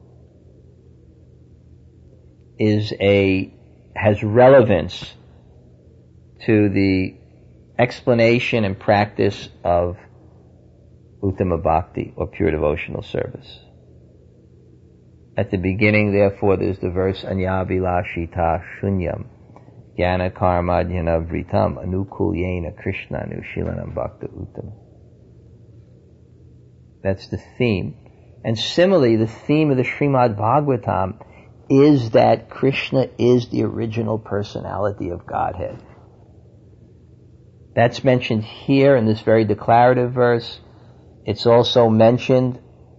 is a, has relevance to the explanation and practice of Uttama Bhakti, or pure devotional service. At the beginning, therefore, there's the verse Anyabhilashita Shunyam Jnana Karma Jnana Vritam Anukulyena Krishna Anushilanam Bhakta Uttama. That's the theme. And similarly, the theme of the Srimad Bhagavatam is that Krishna is the original personality of Godhead. That's mentioned here in this very declarative verse. It's also mentioned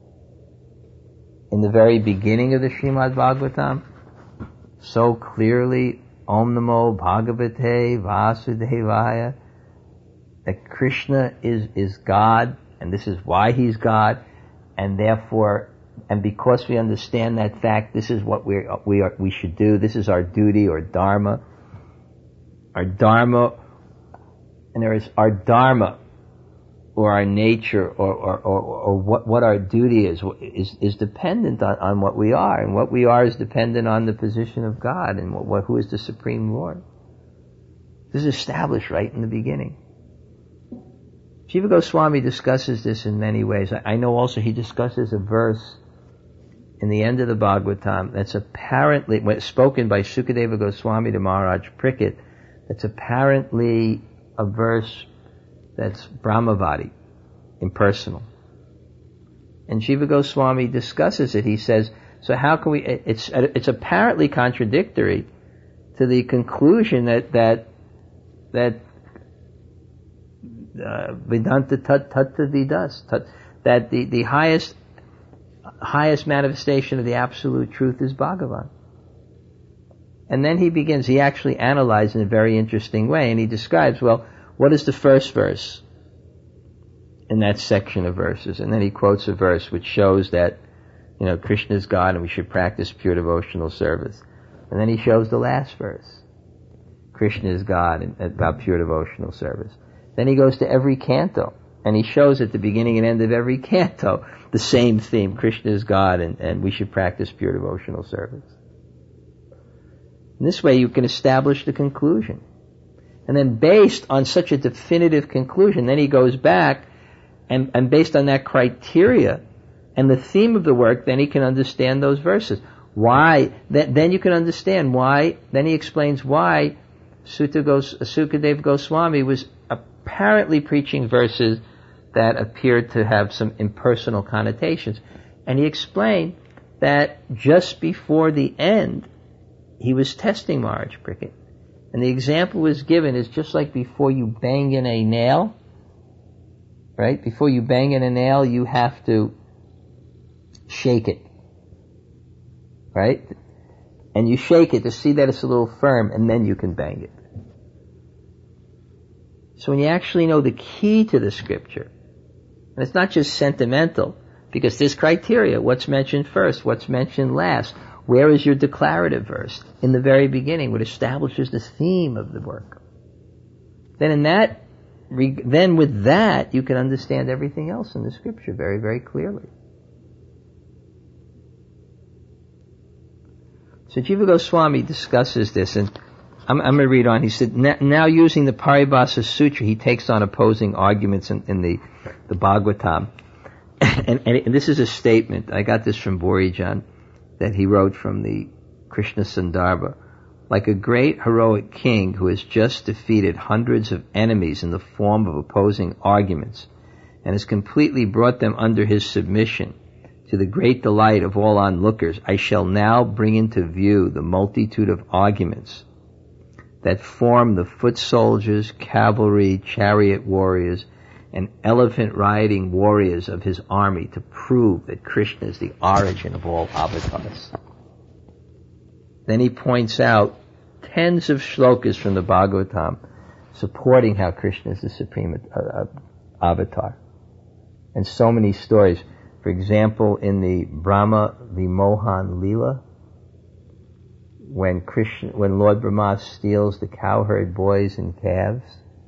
in the very beginning of the Srimad Bhagavatam, so clearly, Om Namo Bhagavate Vasudevaya, that Krishna is, is God, and this is why he's God, and therefore, and because we understand that fact, this is what we we are, we should do. This is our duty or dharma. Our dharma, and there is our dharma, or our nature, or or, or, or what, what our duty is, is is dependent on, on what we are, and what we are is dependent on the position of God and what, what who is the Supreme Lord. This is established right in the beginning. Jiva Goswami discusses this in many ways. I, I know also he discusses a verse in the end of the Bhagavatam that's apparently spoken by Sukadeva Goswami to Maharaj Parikshit. That's apparently a verse that's Brahmavadi, impersonal. And Jiva Goswami discusses it. He says, so how can we, it's it's apparently contradictory to the conclusion that, that, that, uh, Vedanta tat tattva vidas, that the, the highest, highest manifestation of the absolute truth is Bhagavan. And then he begins, he actually analyzes in a very interesting way, and he describes, well, what is the first verse in that section of verses? And then he quotes a verse which shows that, you know, Krishna is God and we should practice pure devotional service. And then he shows the last verse, Krishna is God, and about pure devotional service. Then he goes to every canto, and he shows at the beginning and end of every canto the same theme, Krishna is God and, and we should practice pure devotional service. In this way you can establish the conclusion. And then based on such a definitive conclusion, then he goes back and, and based on that criteria and the theme of the work, then he can understand those verses. why, th- then you can understand why, then he explains why Sutta Gos- Sukadev Goswami was apparently preaching verses that appeared to have some impersonal connotations. And he explained that just before the end, he was testing Maharaj Parikshit. And the example was given is just like before you bang in a nail, right? Before you bang in a nail, you have to shake it, right? And you shake it to see that it's a little firm, and then you can bang it. So when you actually know the key to the scripture, and it's not just sentimental, because there's criteria. What's mentioned first? What's mentioned last? Where is your declarative verse? In the very beginning, what establishes the theme of the work. Then in that, then with that, you can understand everything else in the scripture very, very clearly. So Jiva Goswami discusses this, and I'm, I'm going to read on. He said, now using the Paribhasa Sutra, he takes on opposing arguments in, in the, the Bhagavatam. And, and, and this is a statement. I got this from Borijan that he wrote from the Krishna Sandarbha. Like a great heroic king who has just defeated hundreds of enemies in the form of opposing arguments and has completely brought them under his submission, to the great delight of all onlookers, I shall now bring into view the multitude of arguments that form the foot soldiers, cavalry, chariot warriors, and elephant-riding warriors of his army to prove that Krishna is the origin of all avatars. Then he points out tens of shlokas from the Bhagavatam supporting how Krishna is the supreme uh, avatar. And so many stories. For example, in the Brahma Vimohan Leela, when Krishna, when Lord Brahma steals the cowherd boys and calves,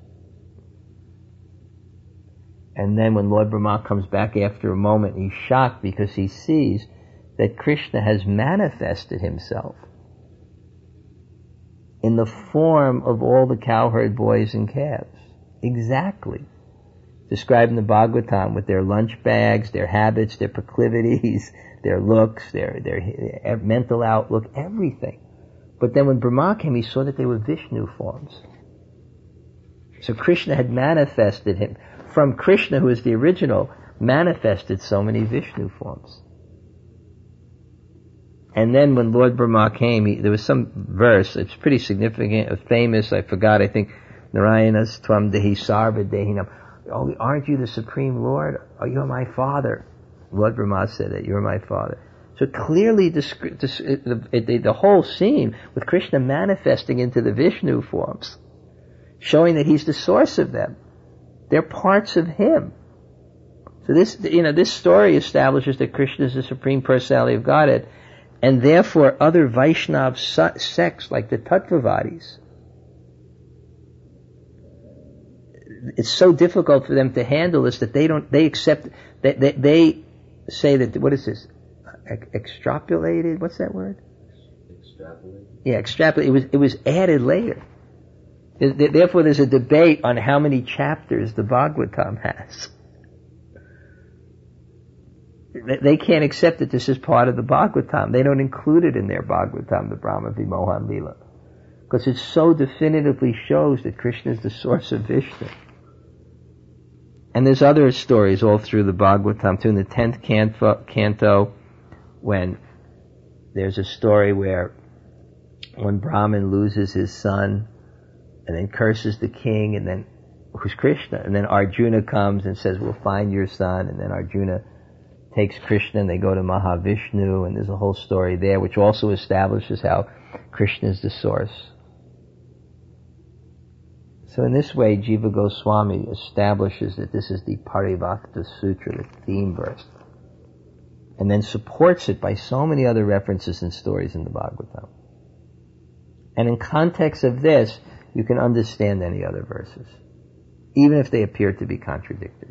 and then when Lord Brahma comes back after a moment, he's shocked because he sees that Krishna has manifested himself in the form of all the cowherd boys and calves. Exactly. Described in the Bhagavatam with their lunch bags, their habits, their proclivities, their looks, their, their mental outlook, everything. But then when Brahma came, he saw that they were Vishnu forms. So Krishna had manifested him. From Krishna, who is the original, manifested so many Vishnu forms. And then when Lord Brahma came, he, there was some verse, it's pretty significant, famous, I forgot, I think, Narayanas Tvam Dehi Sarva Dehinam. Oh, aren't you the Supreme Lord? Oh, you're my Father. Lord Brahma said that, you're my Father. So clearly, descri- this, the, the, the whole scene with Krishna manifesting into the Vishnu forms, showing that he's the source of them. They're parts of him. So this, you know, this story establishes that Krishna is the Supreme Personality of Godhead, and therefore other Vaishnav sects like the Tattvavadis, it's so difficult for them to handle this that they don't, they accept, that they, they say that, what is this? Extrapolated? What's that word? Extrapolated? Yeah, extrapolated. It was, it was added later. Therefore there's a debate on how many chapters the Bhagavatam has. They can't accept that this is part of the Bhagavatam. They don't include it in their Bhagavatam, the Brahma Vimohan Leela, because it so definitively shows that Krishna is the source of Vishnu. And there's other stories all through the Bhagavatam too. In the tenth canto, canto, when there's a story where one Brahmin loses his son and then curses the king, and then who's Krishna, and then Arjuna comes and says, we'll find your son, and then Arjuna takes Krishna and they go to Mahavishnu, and there's a whole story there which also establishes how Krishna is the source. So in this way, Jiva Goswami establishes that this is the Paribhasa Sutra, the theme verse, and then supports it by so many other references and stories in the Bhagavatam. And in context of this, you can understand any other verses, even if they appear to be contradictory.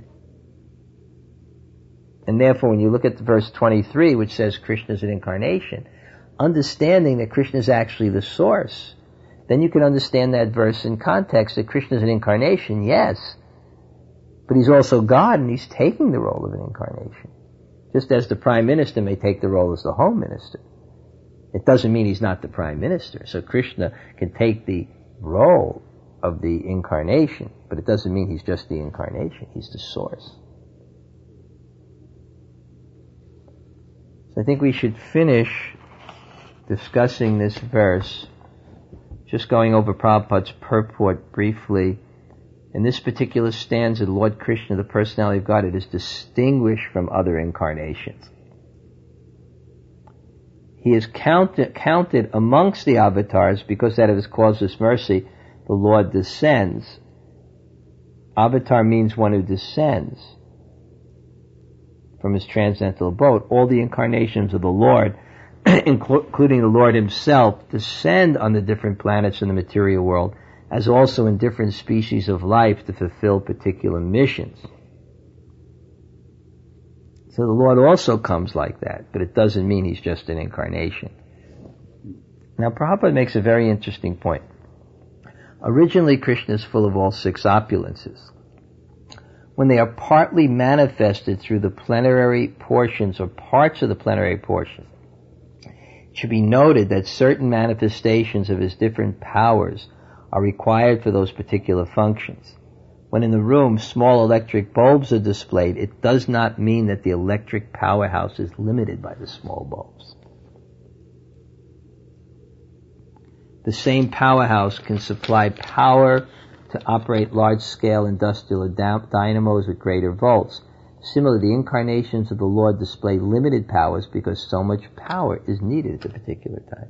And therefore, when you look at verse twenty-three, which says Krishna is an incarnation, understanding that Krishna is actually the source, then you can understand that verse in context that Krishna is an incarnation, yes, but he's also God, and he's taking the role of an incarnation, just as the Prime Minister may take the role as the Home Minister. It doesn't mean he's not the prime minister. So Krishna can take the role of the incarnation, but it doesn't mean he's just the incarnation. He's the source. So I think we should finish discussing this verse, just going over Prabhupada's purport briefly. In this particular stanza, the Lord Krishna, the personality of God, it is distinguished from other incarnations. He is counted, counted amongst the avatars because out of his causeless mercy, the Lord descends. Avatar means one who descends from his transcendental abode. All the incarnations of the Lord, including the Lord himself, descend on the different planets in the material world, as also in different species of life to fulfill particular missions. So the Lord also comes like that, but it doesn't mean he's just an incarnation. Now Prabhupada makes a very interesting point. Originally Krishna is full of all six opulences. When they are partly manifested through the plenary portions or parts of the plenary portions, it should be noted that certain manifestations of his different powers are required for those particular functions. When in the room small electric bulbs are displayed, it does not mean that the electric powerhouse is limited by the small bulbs. The same powerhouse can supply power to operate large-scale industrial dynamos with greater volts. Similarly, the incarnations of the Lord display limited powers because so much power is needed at a particular time.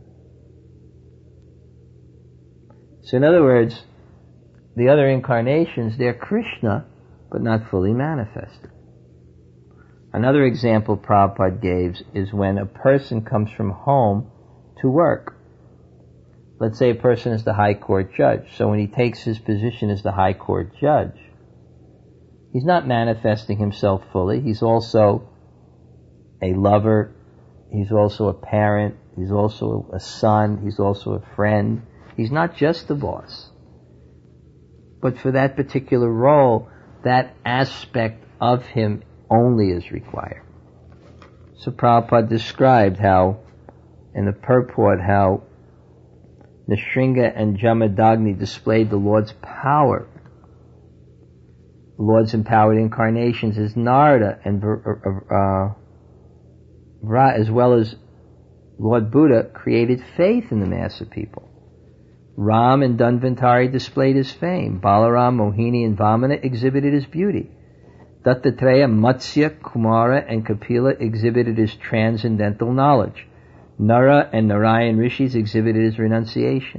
So in other words, the other incarnations, they're Krishna, but not fully manifested. Another example Prabhupada gave is when a person comes from home to work. Let's say a person is the high court judge. So when he takes his position as the high court judge, he's not manifesting himself fully. He's also a lover. He's also a parent. He's also a son. He's also a friend. He's not just the boss. But for that particular role, that aspect of him only is required. So Prabhupada described how, in the purport, how Nrsinga and Jamadagni displayed the Lord's power. The Lord's empowered incarnations as Narada and uh, Ra, as well as Lord Buddha, created faith in the mass of people. Ram and Dhanvantari displayed his fame. Balaram, Mohini, and Vamana exhibited his beauty. Dattatreya, Matsya, Kumara, and Kapila exhibited his transcendental knowledge. Nara and Narayan Rishis exhibited his renunciation.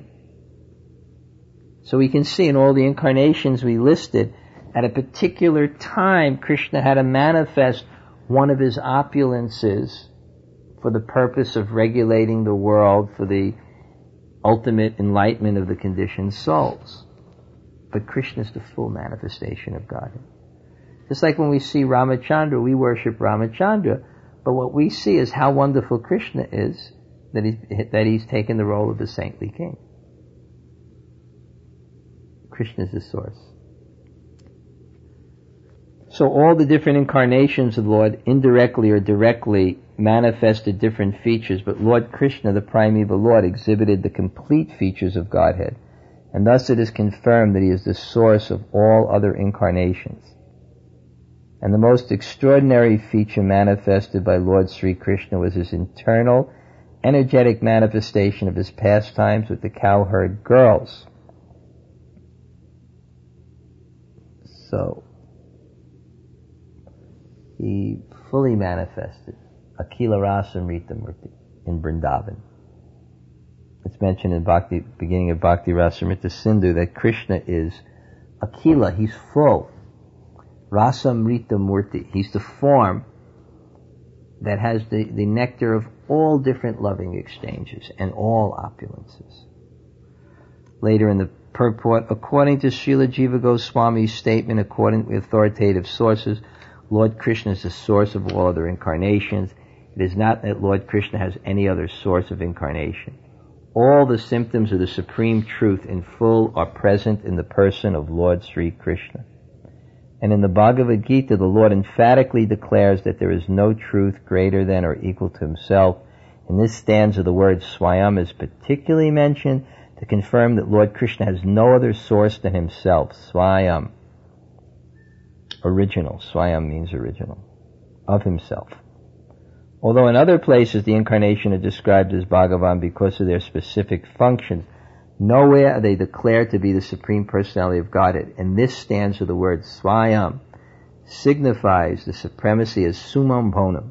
So we can see in all the incarnations we listed, at a particular time, Krishna had to manifest one of his opulences for the purpose of regulating the world for the ultimate enlightenment of the conditioned souls. But Krishna is the full manifestation of Godhead. Just like when we see Ramachandra, we worship Ramachandra, but what we see is how wonderful Krishna is, that he's, that he's taken the role of the saintly king. Krishna is the source. So all the different incarnations of the Lord, indirectly or directly, manifested different features, but Lord Krishna, the primeval Lord, exhibited the complete features of Godhead, and thus it is confirmed that he is the source of all other incarnations. And the most extraordinary feature manifested by Lord Sri Krishna was his internal, energetic manifestation of his pastimes with the cowherd girls. So, he fully manifested Akila Rasa Amrita Murti in Vrindavan. It's mentioned in Bhakti, beginning of Bhakti Rasamrita Sindhu, that Krishna is Akila, he's full. Rasa Amrita Murti, he's the form that has the, the nectar of all different loving exchanges and all opulences. Later in the purport, according to Srila Jiva Goswami's statement, according to authoritative sources, Lord Krishna is the source of all other incarnations. It is not that Lord Krishna has any other source of incarnation. All the symptoms of the supreme truth in full are present in the person of Lord Sri Krishna. And in the Bhagavad Gita, the Lord emphatically declares that there is no truth greater than or equal to himself, In this stanza, the word Swayam is particularly mentioned to confirm that Lord Krishna has no other source than himself. Swayam. Original. Swayam means original. Of himself. Although in other places the incarnation are described as Bhagavan because of their specific functions, nowhere are they declared to be the Supreme Personality of Godhead. In this stanza, the word Swayam signifies the supremacy as Summam Bonum.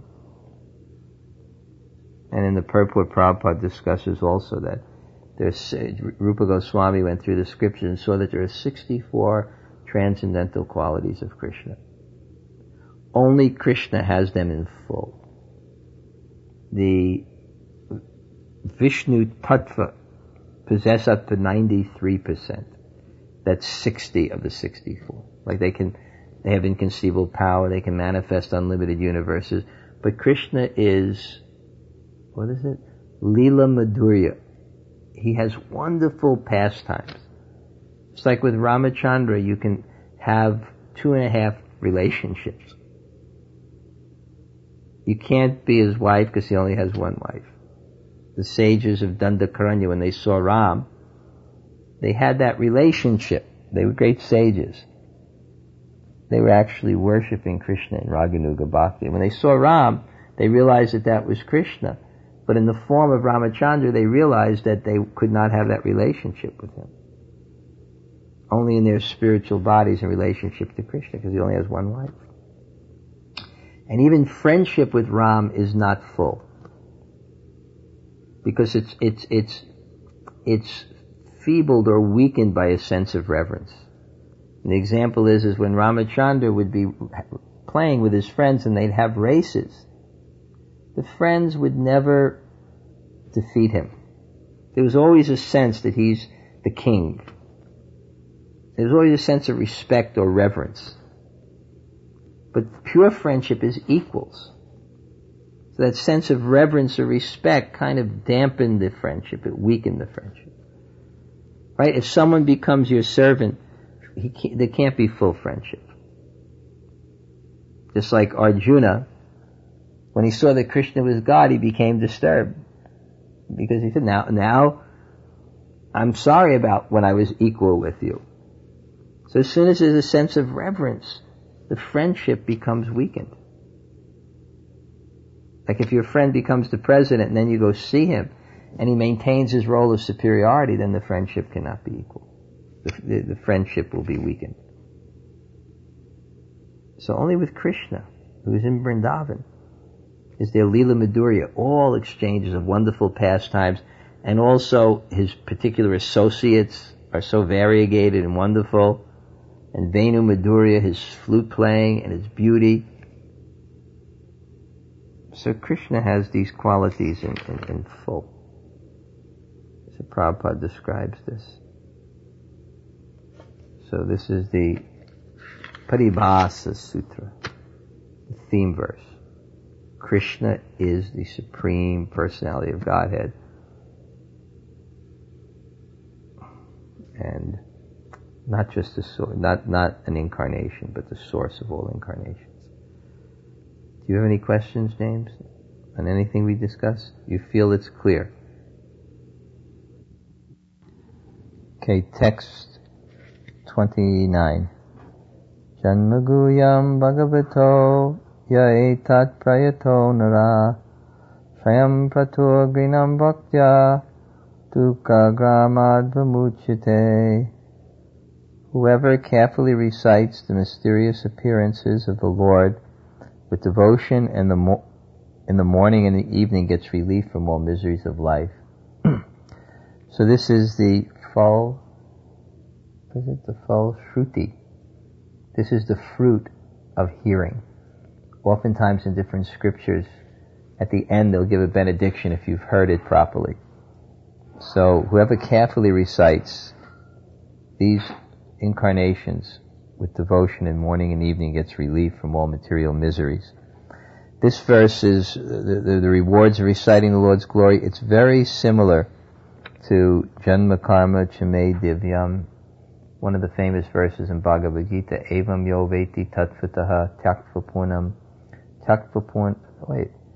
And in the purport, Prabhupada discusses also that there's, Rupa Goswami went through the scriptures and saw that there are sixty-four transcendental qualities of Krishna. Only Krishna has them in full. The Vishnu Tattva possess up to ninety-three percent. That's sixty of the sixty-four. Like they can, they have inconceivable power, they can manifest unlimited universes. But Krishna is, what is it? Lila Madhurya. He has wonderful pastimes. It's like with Ramachandra, you can have two and a half relationships. You can't be his wife because he only has one wife. The sages of Dandakaranya, when they saw Ram, they had that relationship. They were great sages. They were actually worshipping Krishna in Raganuga Bhakti. When they saw Ram, they realized that that was Krishna. But in the form of Ramachandra, they realized that they could not have that relationship with him. Only in their spiritual bodies in relationship to Krishna, because he only has one wife. And even friendship with Ram is not full. Because it's, it's, it's, it's feebled or weakened by a sense of reverence. And the example is, is when Ramachandra would be playing with his friends and they'd have races, the friends would never defeat him. There was always a sense that he's the king. There was always a sense of respect or reverence. But pure friendship is equals. So that sense of reverence or respect kind of dampened the friendship. It weakened the friendship. Right? If someone becomes your servant, he can't, there can't be full friendship. Just like Arjuna, when he saw that Krishna was God, he became disturbed. Because he said, now, now, I'm sorry about when I was equal with you. So as soon as there's a sense of reverence, the friendship becomes weakened. Like if your friend becomes the president and then you go see him and he maintains his role of superiority, then the friendship cannot be equal. The, the, the friendship will be weakened. So only with Krishna, who is in Vrindavan, is there Lila Madhurya, all exchanges of wonderful pastimes, and also his particular associates are so variegated and wonderful. And Venu Madhurya, his flute playing and his beauty. So Krishna has these qualities in, in, in full. So Prabhupada describes this. So this is the Paribhasa Sutra, the theme verse. Krishna is the Supreme Personality of Godhead. And not just a source, not, not an incarnation, but the source of all incarnations. Do you have any questions, James, on anything we discussed? You feel it's clear? Okay, text twenty-nine. Janmaguyam bhagavato ya etat prayato nara swayam pratur grinam bhaktya dukkha gramad vimuchyate. Whoever carefully recites the mysterious appearances of the Lord with devotion in the, mo- in the morning and the evening gets relief from all miseries of life. So this is the Phal, is it the Phal Shruti? This is the fruit of hearing. Oftentimes in different scriptures, at the end they'll give a benediction if you've heard it properly. So whoever carefully recites these incarnations with devotion in morning and evening gets relief from all material miseries. This verse is the, the, the rewards of reciting the Lord's glory. It's very similar to Janma Karma Chame Divyam, one of the famous verses in Bhagavad Gita, Evam Yo Veti Tatvataha Tyaktva Punam Tyaktva Pun wait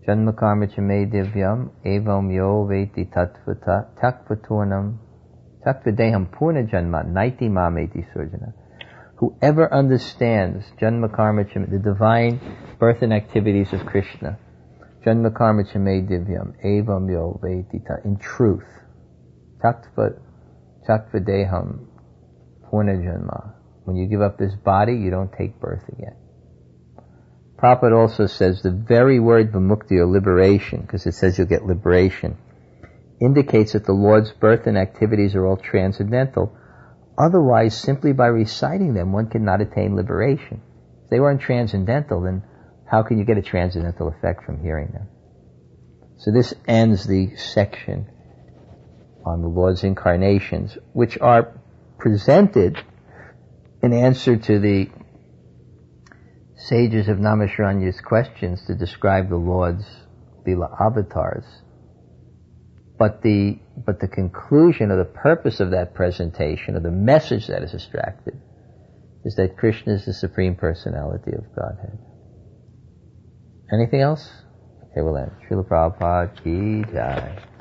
Janma karma cha me divyam evam yo veti tattvata takvaturnam takvadeham purna janma naiti mameti surjana. Whoever understands Janma karma cha, the divine birth and activities of Krishna, Janma karma cha me divyam evam yo veti tat, in truth, tattva takvadeham purna janma. When you give up this body, you don't take birth again. Prabhupada also says the very word vimukti, or liberation, because it says you'll get liberation, indicates that the Lord's birth and activities are all transcendental. Otherwise, simply by reciting them, one cannot attain liberation. If they weren't transcendental, then how can you get a transcendental effect from hearing them? So this ends the section on the Lord's incarnations, which are presented in answer to the sages of Naimisharanya's questions to describe the Lord's Lila avatars. But the, but the conclusion or the purpose of that presentation, or the message that is extracted, is that Krishna is the Supreme Personality of Godhead. Anything else? Okay, we'll end. Srila Prabhupada ki jai.